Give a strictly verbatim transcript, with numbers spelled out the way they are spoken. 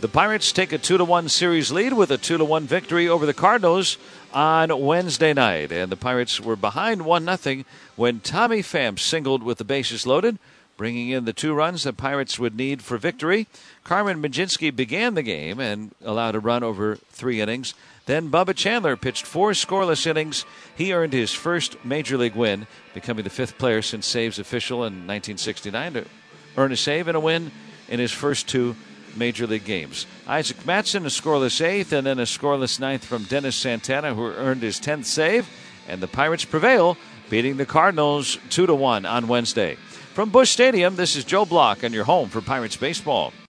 The Pirates take a two to one series lead with a two to one victory over the Cardinals on Wednesday night. And the Pirates were behind one nothing when Tommy Pham singled with the bases loaded, bringing in the two runs the Pirates would need for victory. Carmen Mlodzinski began the game and allowed a run over three innings. Then Bubba Chandler pitched four scoreless innings. He earned his first Major League win, becoming the fifth player since Save's official in nineteen sixty-nine to earn a save and a win in his first two Major League games. Isaac Mattson, a scoreless eighth, and then a scoreless ninth from Dennis Santana, who earned his tenth save. And the Pirates prevail, beating the Cardinals two to one on Wednesday. From Busch Stadium, this is Joe Block on your home for Pirates baseball.